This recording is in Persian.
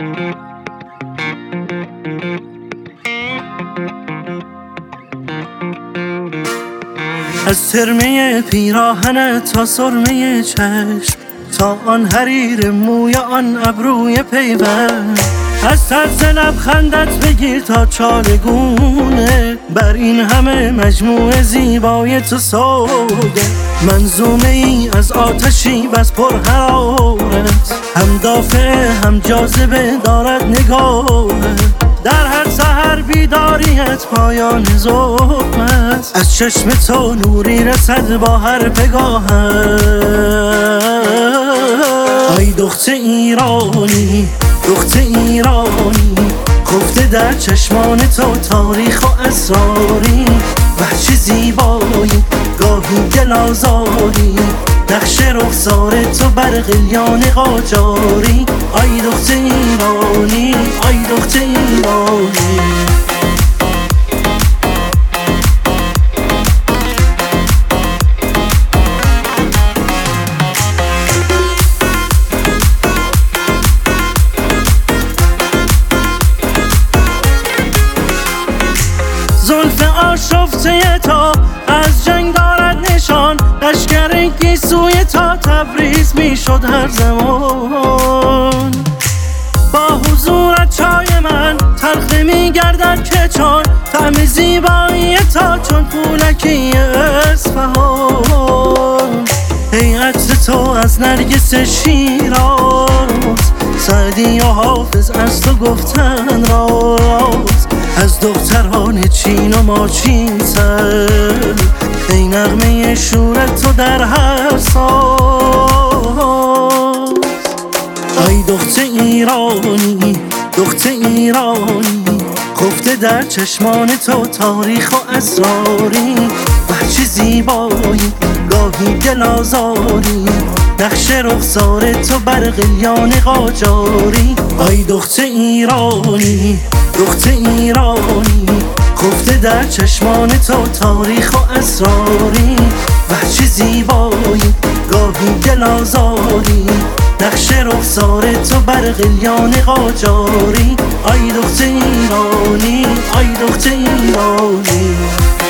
از ترمه پیراهنت تا سرمه چشم، تا آن حریر موی آن ابروی پیوند، از طرز لبخندت بگیر تا چالگونه، بر این همه مجموعه زیبای تو سوده. منظومه ای از آتشی بس پر حرارت، هم دافع هم جاذبه دارد نگاهت. در هر سحر بیداریت پایان ظلم است، از چشم تو نوری رسد با هر پگاهت. ای دختر ایرانی، دختر ایرانی، خفته در چشمان تو تاریخ و اسراری. وحشی زیبایی، گاهی گلازاری، نقش رخسار تو بر قلیان قاجاری. ای دختر ایرانی، ای دختر ایرانی. زلف آشفته تا از جنگ دارد نشان، لشکر گیسوی تا تبریز می شد هر زمان. با حضورت چای من تلخ نمی گردد که چون طعم زیبایی تا چون پولکی اصفهان. ای عطر تو از نرگس شیراز، سعدی و حافظ از تو گفتن راز. از دختران چین و ماچین سر، ای نغمه شورت تو در هر ساز. ای دختر ایرانی، دختر ایرانی، خفته در چشمان تو تاریخ و اسراری. وحشی زیبایی، گاهی دلازاری، نقش رخسار تو بر قلیان قاجاری. ای دختر ایرانی، دختر ایرانی، خفته در چشمان تو تاریخ و اسراری. وحشی زیبایی، گاهی دلازاری، نقش رخسار تو بر قلیان قاجاری. ای دختر ایرانی، ای دختر ایرانی.